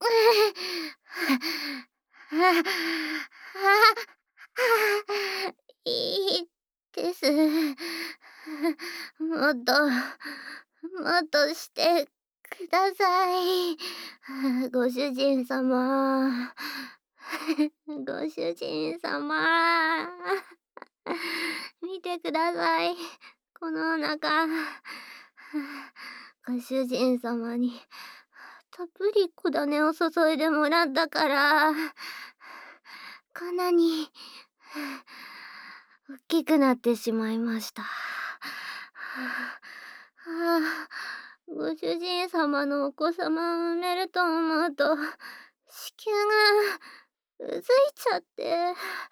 いいです。もっと、もっとしてください。ご主人様。ご主人様。見てください。このお腹。ご主人様にたっぷり小種を注いでもらったから、こんなに大きくなってしまいました。ご主人様のお子様を産めると思うと、子宮がうずいちゃって。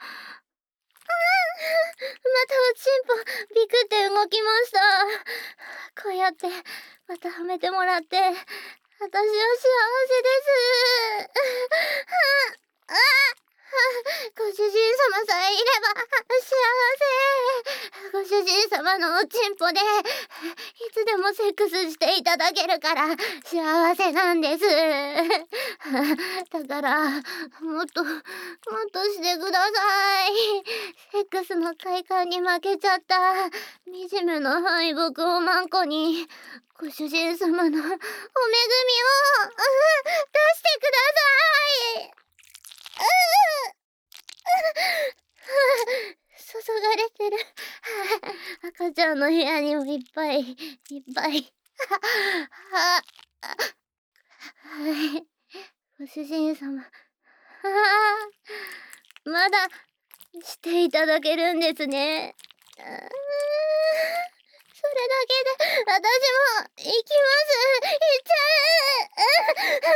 またおちんぽビクって動きました。こうやってまたはめてもらって、私は幸せです。ご主人様さえいれば幸せ。ご主人様のおちんぽでいつでもセックスしていただけるから幸せなんです。だからもっとしてください。セックスの快感に負けちゃった惨めな敗北をマンコに、ご主人様のお恵みを出してください。注がれてる。赤ちゃんの部屋にもいっぱいいっぱい。はい、ご主人様。まだしていただけるんですね。それだけで私も行きます。行っちゃ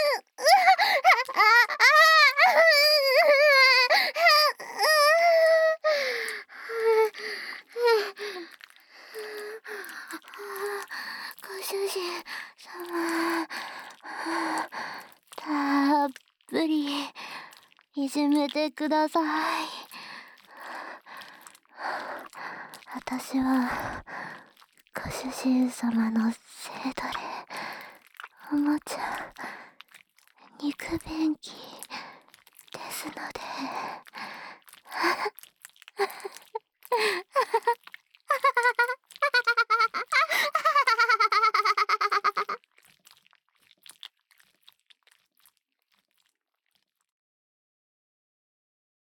ご主人様、たっぷりいじめてください。私はご主人様の生徒でおもちゃ肉便器ですので。